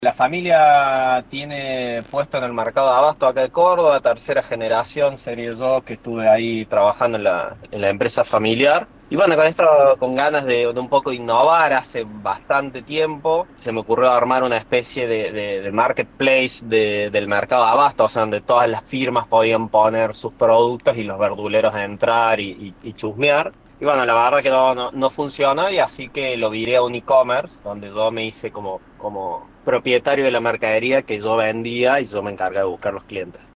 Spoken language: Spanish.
La familia tiene puesto en el mercado de abasto acá de Córdoba, tercera generación, sería yo que estuve ahí trabajando en la empresa familiar. Y bueno, con esto, con ganas de un poco innovar, hace bastante tiempo se me ocurrió armar una especie de marketplace del mercado de abasto, o sea, donde todas las firmas podían poner sus productos y los verduleros entrar y chusmear. Y bueno, la verdad que no funcionó y así que lo viré a un e-commerce, donde yo me hice como propietario de la mercadería que yo vendía y yo me encargaba de buscar los clientes.